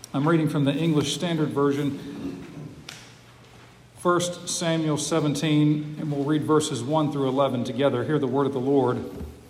I'm reading from the English Standard Version, 1 Samuel 17, and we'll read verses 1 through 11 together. Hear the word of the Lord.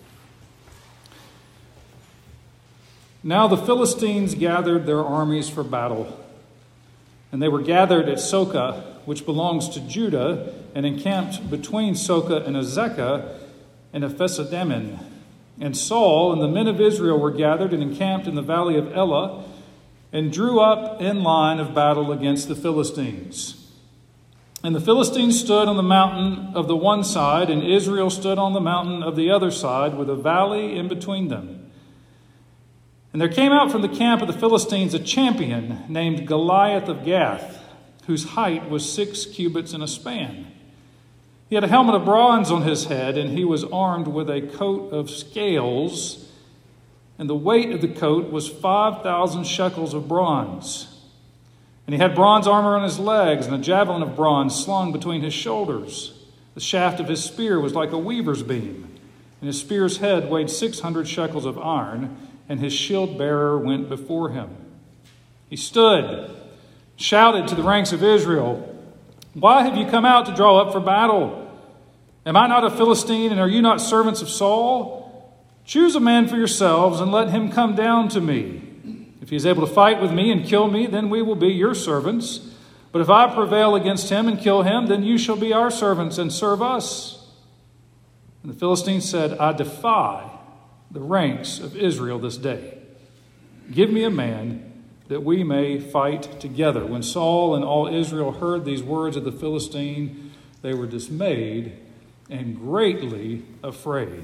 Now the Philistines gathered their armies for battle, and they were gathered at Soka, which belongs to Judah, and encamped between Soka and Azekah and Ephes-dammim. And Saul and the men of Israel were gathered and encamped in the valley of Elah, and drew up in line of battle against the Philistines. And the Philistines stood on the mountain of the one side, and Israel stood on the mountain of the other side, with a valley in between them. And there came out from the camp of the Philistines a champion named Goliath of Gath, whose height was 6 cubits and a span. He had a helmet of bronze on his head, and he was armed with a coat of scales, and the weight of the coat was 5,000 shekels of bronze. And he had bronze armor on his legs, and a javelin of bronze slung between his shoulders. The shaft of his spear was like a weaver's beam, and his spear's head weighed 600 shekels of iron, and his shield bearer went before him. He stood, shouted to the ranks of Israel, "Why have you come out to draw up for battle? Am I not a Philistine, and are you not servants of Saul? Choose a man for yourselves, and let him come down to me. If he is able to fight with me and kill me, then we will be your servants. But if I prevail against him and kill him, then you shall be our servants and serve us." And the Philistines said, "I defy the ranks of Israel this day. Give me a man that we may fight together." When Saul and all Israel heard these words of the Philistine, they were dismayed and greatly afraid.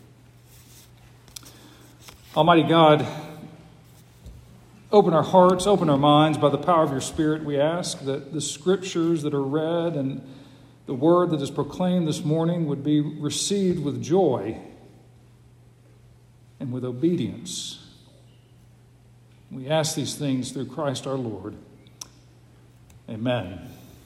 Almighty God, open our hearts, open our minds by the power of your Spirit. We ask that the scriptures that are read and the word that is proclaimed this morning would be received with joy and with obedience. We ask these things through Christ our Lord. Amen.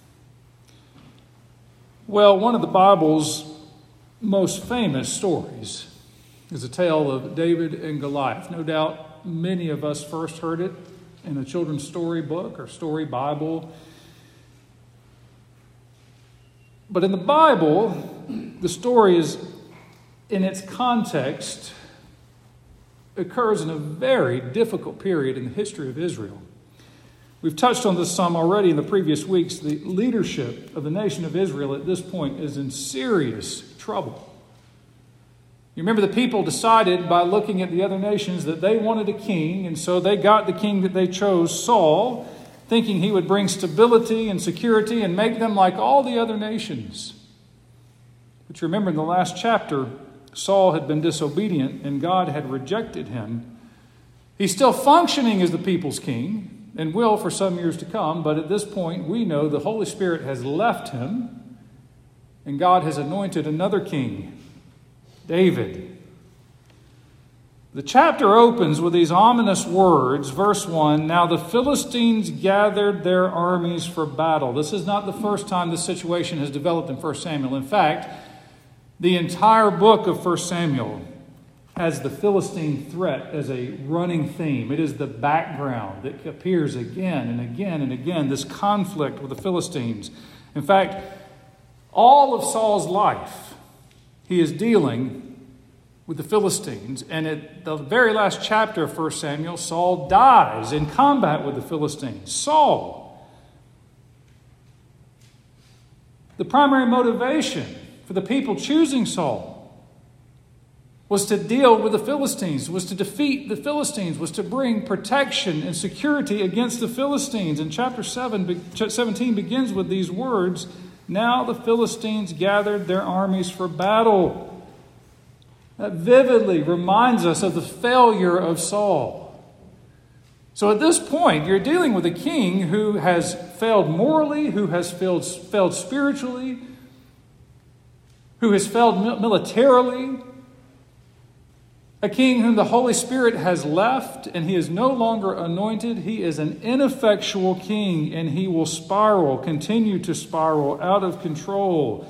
Well, one of the Bible's most famous stories is a tale of David and Goliath. No doubt many of us first heard it in a children's story book or story Bible. But in the Bible, the story is, in its context, occurs in a very difficult period in the history of Israel. We've touched on this some already in the previous weeks. The leadership of the nation of Israel at this point is in serious trouble. You remember the people decided by looking at the other nations that they wanted a king, and so they got the king that they chose, Saul, thinking he would bring stability and security and make them like all the other nations. But you remember in the last chapter, Saul had been disobedient and God had rejected him. He's still functioning as the people's king and will for some years to come, but at this point we know the Holy Spirit has left him and God has anointed another king, David. The chapter opens with these ominous words. Verse 1, "Now the Philistines gathered their armies for battle." This is not the first time this situation has developed in 1 Samuel. In fact, the entire book of 1 Samuel has the Philistine threat as a running theme. It is the background that appears again and again and again, this conflict with the Philistines. In fact, all of Saul's life, he is dealing with the Philistines. And at the very last chapter of 1 Samuel, Saul dies in combat with the Philistines. Saul. The primary motivation for the people choosing Saul was to deal with the Philistines, was to defeat the Philistines, was to bring protection and security against the Philistines. And chapter 17 begins with these words, "Now the Philistines gathered their armies for battle." That vividly reminds us of the failure of Saul. So at this point, you're dealing with a king who has failed morally, who has failed spiritually, who has failed militarily, a king whom the Holy Spirit has left, and he is no longer anointed. He is an ineffectual king, and he will continue to spiral out of control.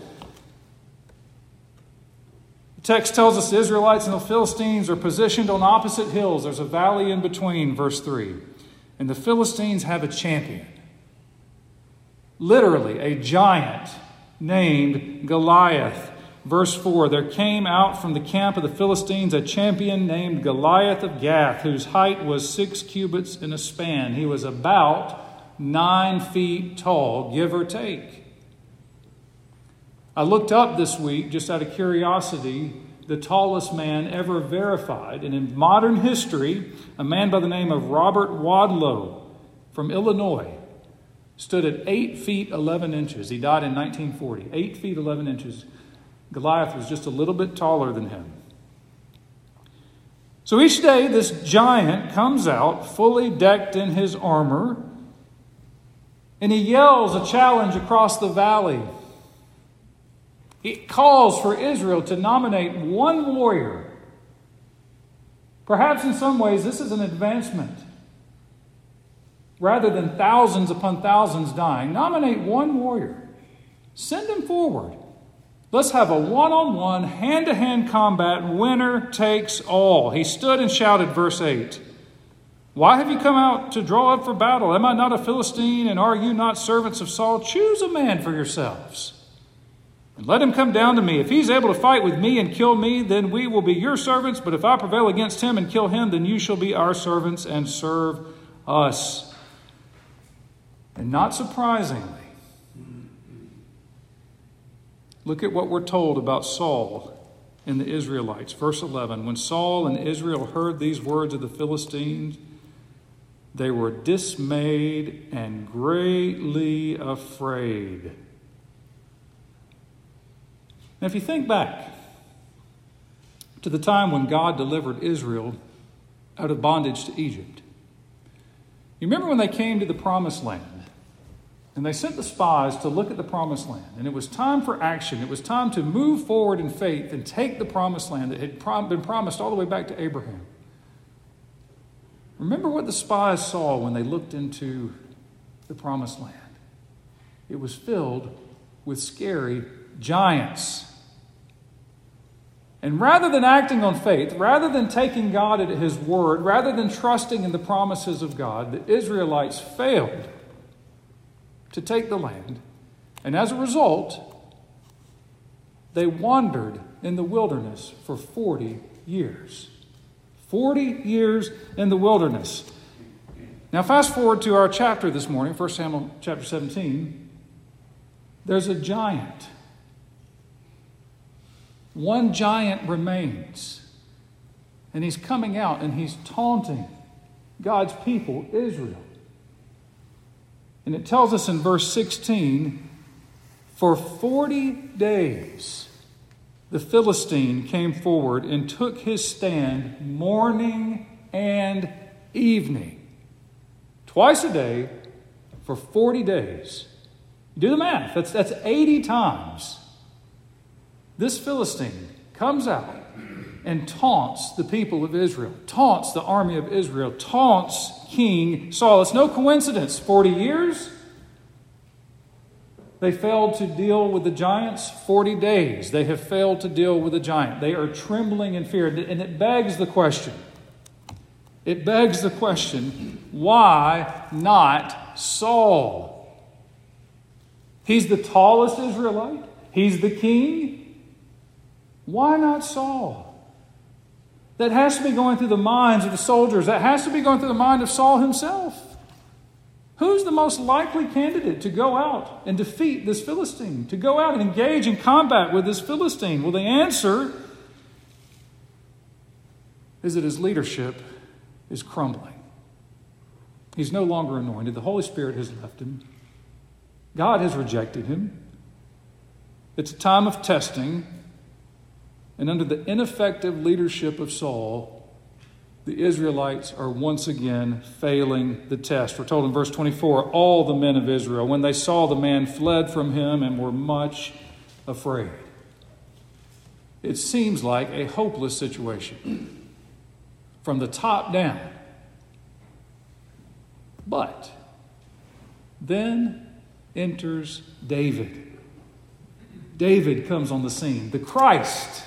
The text tells us the Israelites and the Philistines are positioned on opposite hills. There's a valley in between, verse 3. And the Philistines have a champion. Literally, a giant named Goliath. Verse 4, there came out from the camp of the Philistines a champion named Goliath of Gath, whose height was 6 cubits in a span. He was about 9 feet tall, give or take. I looked up this week, just out of curiosity, the tallest man ever verified. And in modern history, a man by the name of Robert Wadlow from Illinois stood at 8 feet 11 inches. He died in 1940. 8 feet 11 inches. Goliath was just a little bit taller than him. So each day, this giant comes out fully decked in his armor, and he yells a challenge across the valley. It calls for Israel to nominate one warrior. Perhaps in some ways this is an advancement. Rather than thousands upon thousands dying, nominate one warrior. Send him forward. Let's have a one-on-one, hand-to-hand combat. Winner takes all. He stood and shouted, verse 8, why have you come out to draw up for battle? Am I not a Philistine, and are you not servants of Saul? Choose a man for yourselves, and let him come down to me. If he's able to fight with me and kill me, then we will be your servants. But if I prevail against him and kill him, then you shall be our servants and serve us. And not surprisingly, look at what we're told about Saul and the Israelites. Verse 11, when Saul and Israel heard these words of the Philistines, they were dismayed and greatly afraid. Now, if you think back to the time when God delivered Israel out of bondage to Egypt, you remember when they came to the Promised Land and they sent the spies to look at the Promised Land, and it was time for action. It was time to move forward in faith and take the Promised Land that had been promised all the way back to Abraham. Remember what the spies saw when they looked into the Promised Land. It was filled with scary giants. And rather than acting on faith, rather than taking God at His word, rather than trusting in the promises of God, the Israelites failed to take the land. And as a result, they wandered in the wilderness for 40 years. 40 years in the wilderness. Now fast forward to our chapter this morning, 1 Samuel chapter 17. There's a giant. One giant remains. And he's coming out and he's taunting God's people, Israel. And it tells us in verse 16, for 40 days the Philistine came forward and took his stand morning and evening. Twice a day for 40 days. Do the math. That's 80 times. This Philistine comes out and taunts the people of Israel, taunts the army of Israel, taunts King Saul. It's no coincidence. 40 years, they failed to deal with the giants. 40 days, they have failed to deal with the giant. They are trembling in fear. And it begs the question. It begs the question, why not Saul? He's the tallest Israelite. He's the king. Why not Saul? That has to be going through the minds of the soldiers. That has to be going through the mind of Saul himself. Who's the most likely candidate to go out and defeat this Philistine? To go out and engage in combat with this Philistine? Well, the answer is that his leadership is crumbling. He's no longer anointed. The Holy Spirit has left him. God has rejected him. It's a time of testing. And under the ineffective leadership of Saul, the Israelites are once again failing the test. We're told in verse 24, all the men of Israel, when they saw the man, fled from him and were much afraid. It seems like a hopeless situation from the top down. But then enters David. David comes on the scene, the Christ.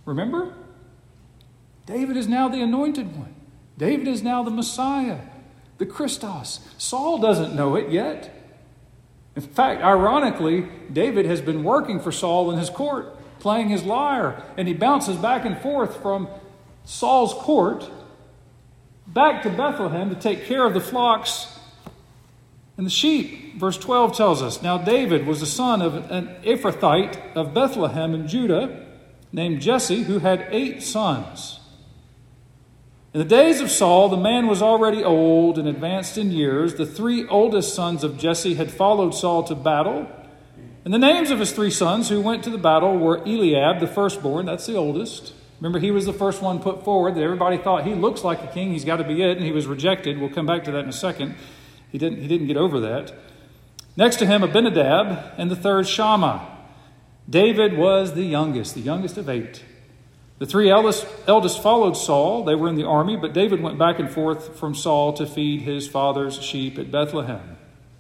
Remember? David is now the anointed one. David is now the Messiah. the Christos. Saul doesn't know it yet. In fact, ironically, David has been working for Saul in his court, playing his lyre, and he bounces back and forth from Saul's court back to Bethlehem to take care of the flocks and the sheep. Verse 12 tells us, now David was the son of an Ephrathite of Bethlehem in Judah named Jesse, who had 8 sons. In the days of Saul, the man was already old and advanced in years. The 3 oldest sons of Jesse had followed Saul to battle. And the names of his 3 sons who went to the battle were Eliab, the firstborn, that's the oldest. Remember, he was the first one put forward. That everybody thought he looks like a king, he's got to be it, and he was rejected. We'll come back to that in a second. He didn't get over that. Next to him, Abinadab, and the third, Shammah. David was the youngest of 8. The 3 eldest followed Saul. They were in the army, but David went back and forth from Saul to feed his father's sheep at Bethlehem.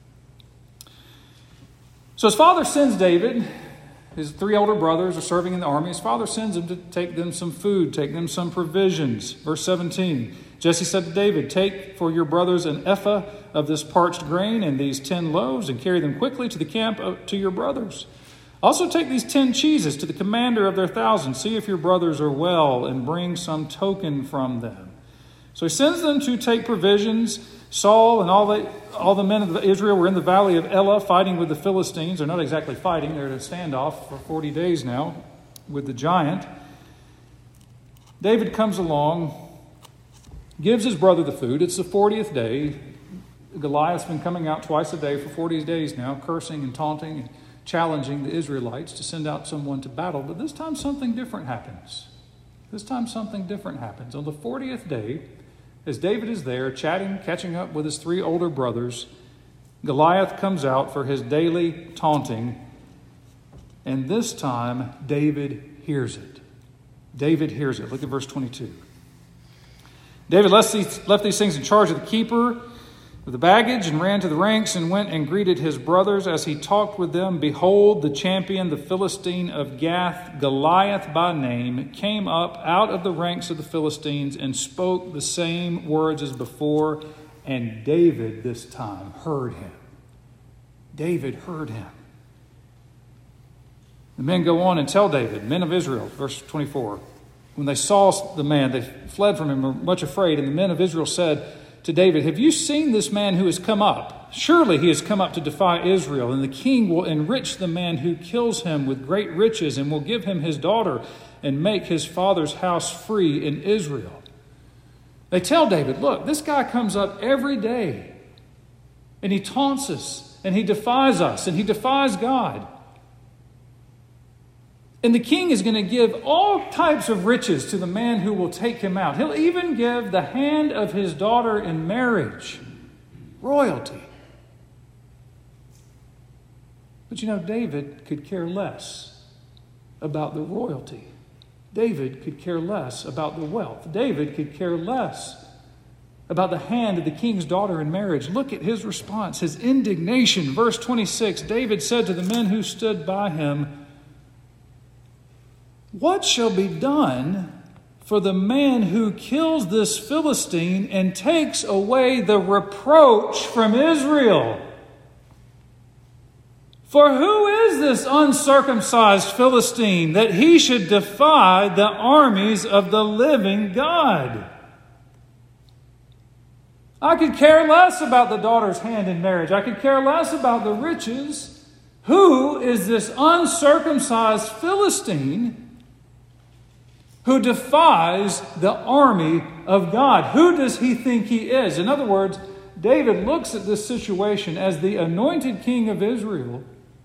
So his father sends David. His 3 older brothers are serving in the army. His father sends him to take them some food, take them some provisions. Verse 17, Jesse said to David, take for your brothers an ephah of this parched grain and these 10 loaves, and carry them quickly to the camp to your brothers. Also take these 10 cheeses to the commander of their 1,000. See if your brothers are well, and bring some token from them. So he sends them to take provisions. Saul and all the men of Israel were in the valley of Elah fighting with the Philistines. They're not exactly fighting. They're at a standoff for 40 days now with the giant. David comes along, gives his brother the food. It's the 40th day. Goliath's been coming out twice a day for 40 days now, cursing and taunting and challenging the Israelites to send out someone to battle. But this time something different happens. On the 40th day, as David is there chatting, catching up with his 3 older brothers, Goliath comes out for his daily taunting. And this time, David hears it. Look at verse 22. David left these things in charge of the keeper of the baggage and ran to the ranks and went and greeted his brothers. As he talked with them, behold, the champion, the Philistine of Gath, Goliath by name, came up out of the ranks of the Philistines and spoke the same words as before. And David this time heard him. The men go on and tell David, men of Israel, verse 24, when they saw the man, they fled from him, were much afraid. And the men of Israel said to David, have you seen this man who has come up? Surely he has come up to defy Israel, and the king will enrich the man who kills him with great riches, and will give him his daughter and make his father's house free in Israel. They tell David, look, this guy comes up every day, and he taunts us, and he defies us, and he defies God. And the king is going to give all types of riches to the man who will take him out. He'll even give the hand of his daughter in marriage. Royalty. But you know, David could care less about the royalty. David could care less about the wealth. David could care less about the hand of the king's daughter in marriage. Look at his response, his indignation. Verse 26, David said to the men who stood by him, what shall be done for the man who kills this Philistine and takes away the reproach from Israel? For who is this uncircumcised Philistine that he should defy the armies of the living God? I could care less about the daughter's hand in marriage. I could care less about the riches. Who is this uncircumcised Philistine who defies the army of God? Who does he think he is? In other words, David looks at this situation as the anointed king of Israel,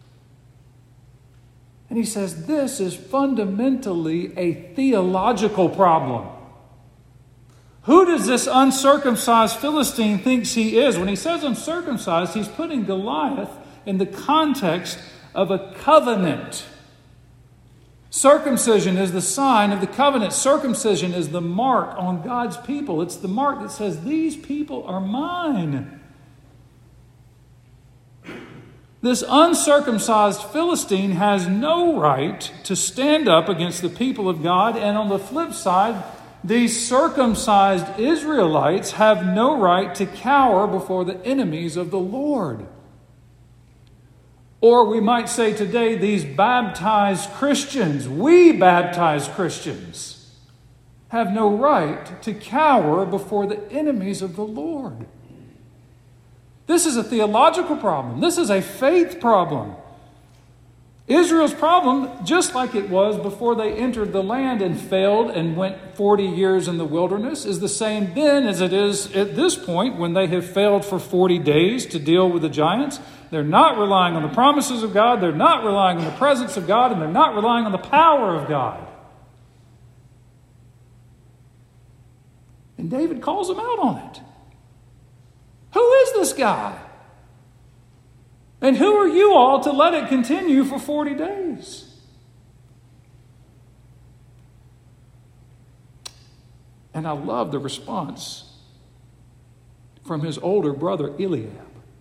and he says, this is fundamentally a theological problem. Who does this uncircumcised Philistine think he is? When he says uncircumcised, he's putting Goliath in the context of a covenant. Circumcision is the sign of the covenant. Circumcision is the mark on God's people. It's the mark that says, these people are mine. This uncircumcised Philistine has no right to stand up against the people of God. And on the flip side, These circumcised Israelites have no right to cower before the enemies of the Lord. Or we might say today, these baptized Christians, we baptized Christians, have no right to cower before the enemies of the Lord. This is a theological problem. This is a faith problem. Israel's problem, just like it was before they entered the land and failed and went 40 years in the wilderness, is the same then as it is at this point when they have failed for 40 days to deal with the giants. They're not relying on the promises of God, they're not relying on the presence of God, and they're not relying on the power of God. And David calls them out on it. Who is this guy? And who are you all to let it continue for 40 days? And I love the response from his older brother Eliab.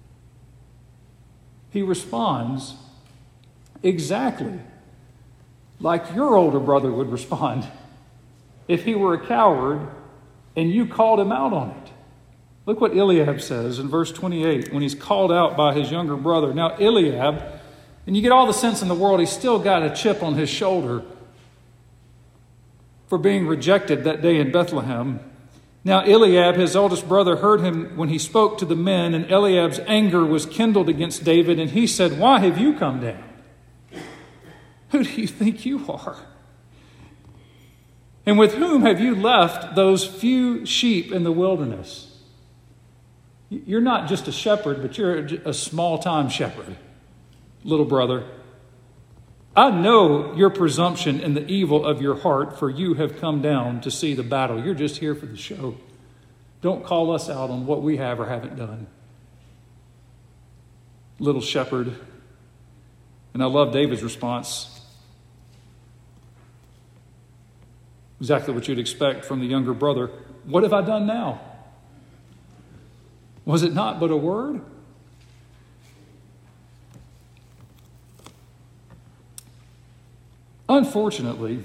He responds exactly like your older brother would respond if he were a coward and you called him out on it. Look what Eliab says in verse 28 when he's called out by his younger brother. Now Eliab, and you get all the sense in the world, he's still got a chip on his shoulder for being rejected that day in Bethlehem. Now Eliab, his oldest brother, heard him when he spoke to the men, and Eliab's anger was kindled against David, and he said, "Why have you come down? Who do you think you are? And with whom have you left those few sheep in the wilderness?" You're not just a shepherd, but you're a small-time shepherd, little brother. I know your presumption and the evil of your heart, for you have come down to see the battle. You're just here for the show. Don't call us out on what we have or haven't done. Little shepherd. And I love David's response. Exactly what you'd expect from the younger brother. What have I done now? Was it not but a word? Unfortunately,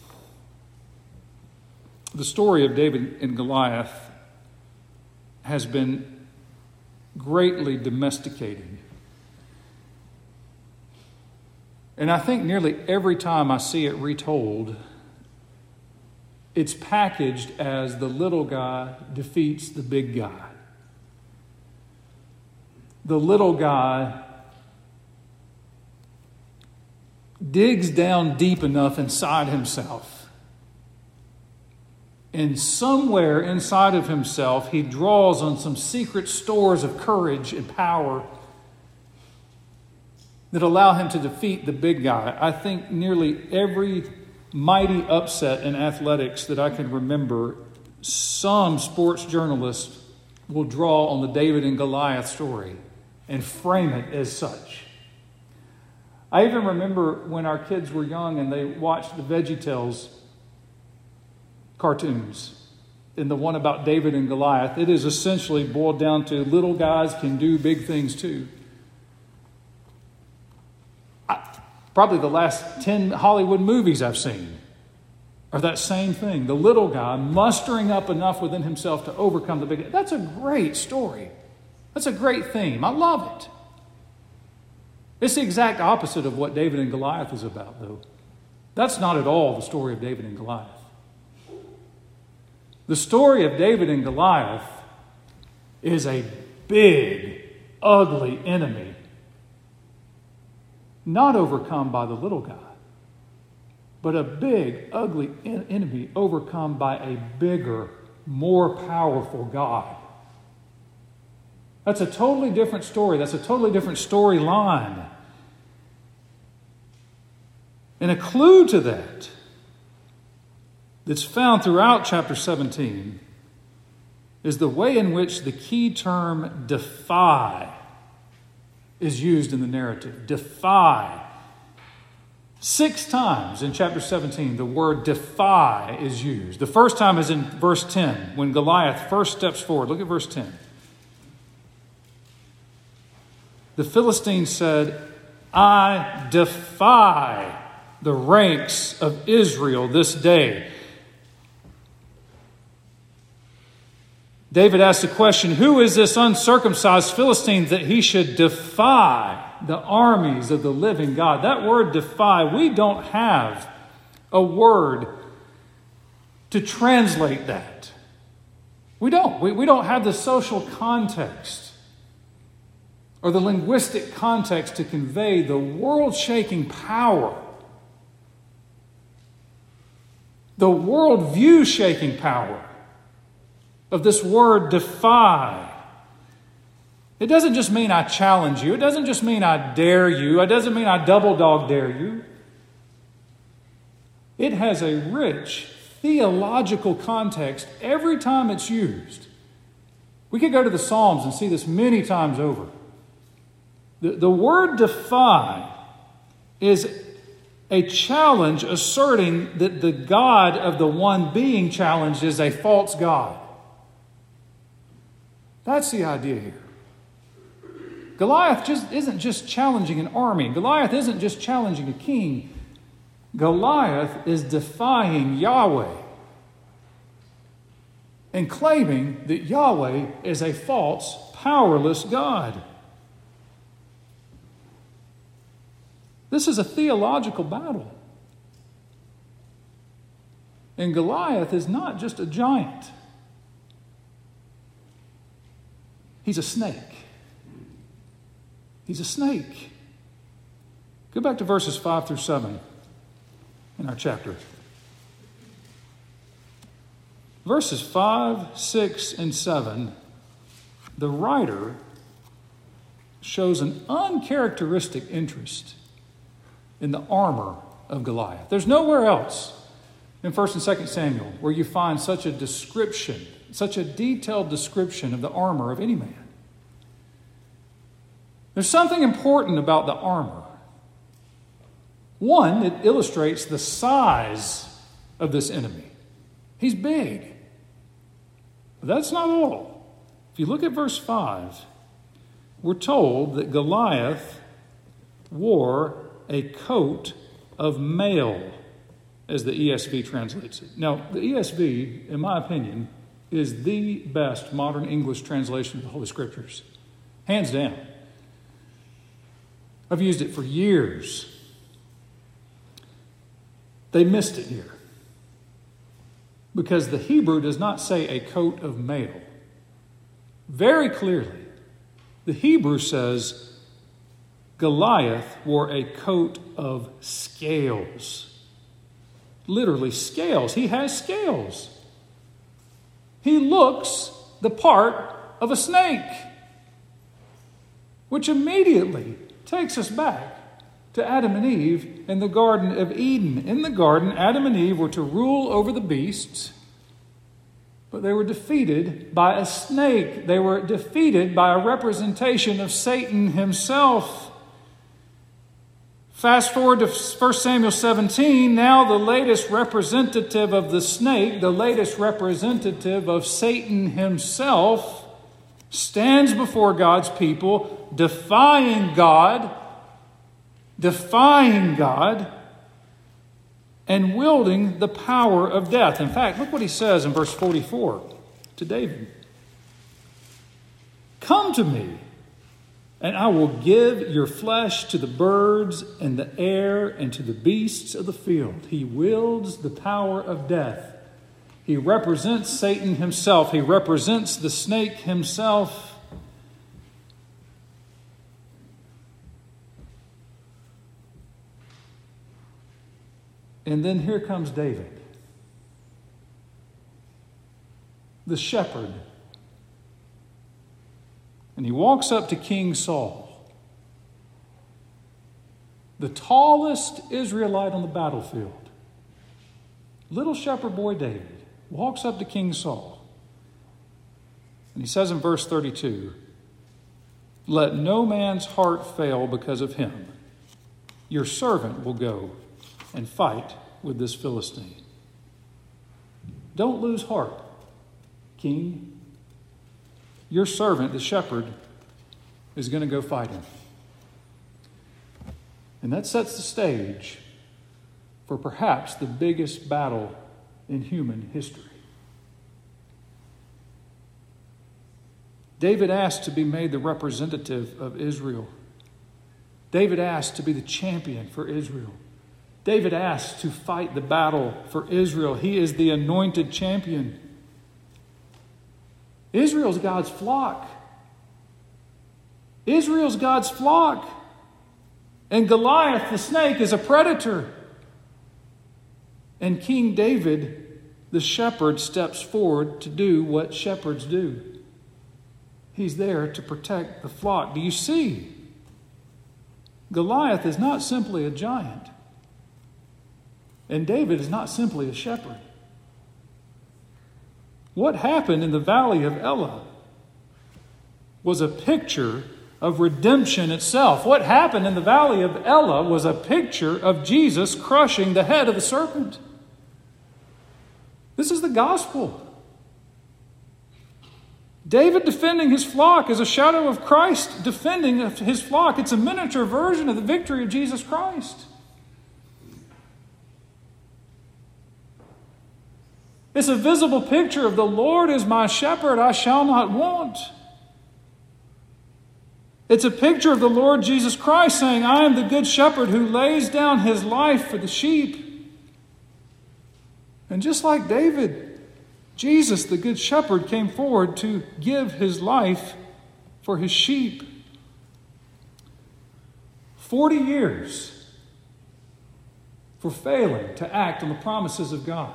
the story of David and Goliath has been greatly domesticated. And I think nearly every time I see it retold, it's packaged as the little guy defeats the big guy. The little guy digs down deep enough inside himself. And somewhere inside of himself, he draws on some secret stores of courage and power that allow him to defeat the big guy. I think nearly every mighty upset in athletics that I can remember, some sports journalist will draw on the David and Goliath story and frame it as such. I even remember when our kids were young and they watched the VeggieTales cartoons, and the one about David and Goliath, it is essentially boiled down to little guys can do big things too. Probably the last 10 Hollywood movies I've seen are that same thing. The little guy mustering up enough within himself to overcome the big. That's a great story. That's a great theme. I love it. It's the exact opposite of what David and Goliath is about, though. That's not at all the story of David and Goliath. The story of David and Goliath is a big, ugly enemy, not overcome by the little guy, but a big, ugly enemy overcome by a bigger, more powerful God. That's a totally different story. That's a totally different storyline. And a clue to that that's found throughout chapter 17 is the way in which the key term defy is used in the narrative. Defy. 6 times in chapter 17, the word defy is used. The first time is in verse 10, when Goliath first steps forward. Look at verse 10. The Philistine said, "I defy the ranks of Israel this day." David asked the question, who is this uncircumcised Philistine that he should defy the armies of the living God? That word defy, we don't have a word to translate that. We don't. We don't have the social context or the linguistic context to convey the world-shaking power, the world-view-shaking power of this word defy. It doesn't just mean I challenge you. It doesn't just mean I dare you. It doesn't mean I double dog dare you. It has a rich theological context every time it's used. We could go to the Psalms and see this many times over. The word defy is a challenge asserting that the God of the one being challenged is a false God. That's the idea here. Goliath isn't just challenging an army. Goliath isn't just challenging a king. Goliath is defying Yahweh and claiming that Yahweh is a false, powerless God. This is a theological battle. And Goliath is not just a giant. He's a snake. He's a snake. Go back to verses 5 through 7 in our chapter. Verses 5, 6, and 7, the writer shows an uncharacteristic interest in the armor of Goliath. There's nowhere else in 1 and 2 Samuel where you find such a description, such a detailed description of the armor of any man. There's something important about the armor. One, it illustrates the size of this enemy. He's big. But that's not all. If you look at verse 5, we're told that Goliath wore a coat of mail, as the ESV translates it. Now, the ESV, in my opinion, is the best modern English translation of the Holy Scriptures. Hands down. I've used it for years. They missed it here. Because the Hebrew does not say a coat of mail. Very clearly, the Hebrew says Goliath wore a coat of scales. Literally scales. He has scales. He looks the part of a snake, which immediately takes us back to Adam and Eve in the Garden of Eden. In the garden, Adam and Eve were to rule over the beasts, but they were defeated by a snake. They were defeated by a representation of Satan himself. Fast forward to 1 Samuel 17, now the latest representative of the snake, the latest representative of Satan himself, stands before God's people, defying God, and wielding the power of death. In fact, look what he says in verse 44 to David. Come to me, and I will give your flesh to the birds and the air and to the beasts of the field. He wields the power of death. He represents Satan himself. He represents the snake himself. And then here comes David, the shepherd. And he walks up to King Saul, the tallest Israelite on the battlefield. Little shepherd boy David walks up to King Saul. And he says in verse 32, let no man's heart fail because of him. Your servant will go and fight with this Philistine. Don't lose heart, King. Your servant, the shepherd, is going to go fight him. And that sets the stage for perhaps the biggest battle in human history. David asked to be made the representative of Israel. David asked to be the champion for Israel. David asked to fight the battle for Israel. He is the anointed champion. Israel's God's flock. Israel's God's flock. And Goliath, the snake, is a predator. And King David, the shepherd, steps forward to do what shepherds do. He's there to protect the flock. Do you see? Goliath is not simply a giant. And David is not simply a shepherd. What happened in the valley of Elah was a picture of redemption itself. What happened in the valley of Elah was a picture of Jesus crushing the head of the serpent. This is the gospel. David defending his flock is a shadow of Christ defending his flock. It's a miniature version of the victory of Jesus Christ. It's a visible picture of the Lord is my shepherd, I shall not want. It's a picture of the Lord Jesus Christ saying, I am the good shepherd who lays down his life for the sheep. And just like David, Jesus, the good shepherd, came forward to give his life for his sheep. 40 years for failing to act on the promises of God.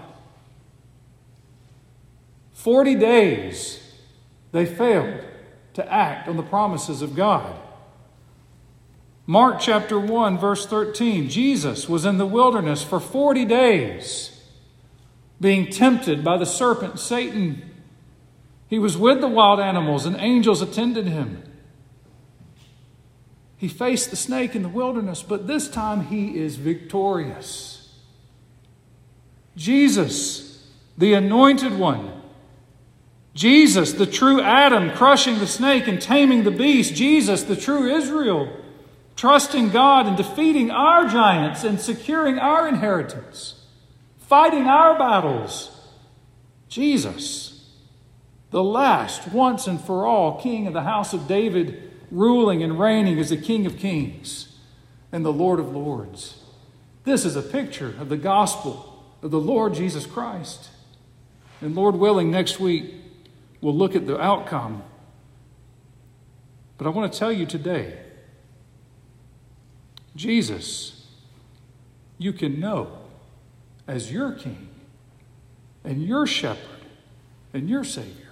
40 days they failed to act on the promises of God. Mark chapter 1, verse 13. Jesus was in the wilderness for 40 days, being tempted by the serpent Satan. He was with the wild animals and angels attended him. He faced the snake in the wilderness, but this time he is victorious. Jesus, the anointed one. Jesus, the true Adam, crushing the snake and taming the beast. Jesus, the true Israel, trusting God and defeating our giants and securing our inheritance, fighting our battles. Jesus, the last, once and for all, King of the house of David, ruling and reigning as the King of kings and the Lord of lords. This is a picture of the gospel of the Lord Jesus Christ. And Lord willing, next week, we'll look at the outcome. But I want to tell you today, Jesus, you can know as your King and your shepherd and your Savior.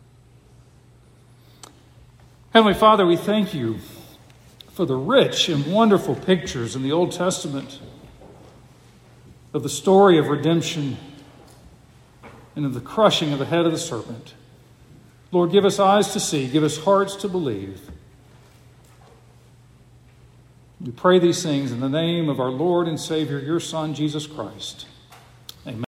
Heavenly Father, we thank you for the rich and wonderful pictures in the Old Testament of the story of redemption and of the crushing of the head of the serpent. Lord, give us eyes to see, give us hearts to believe. We pray these things in the name of our Lord and Savior, your Son, Jesus Christ.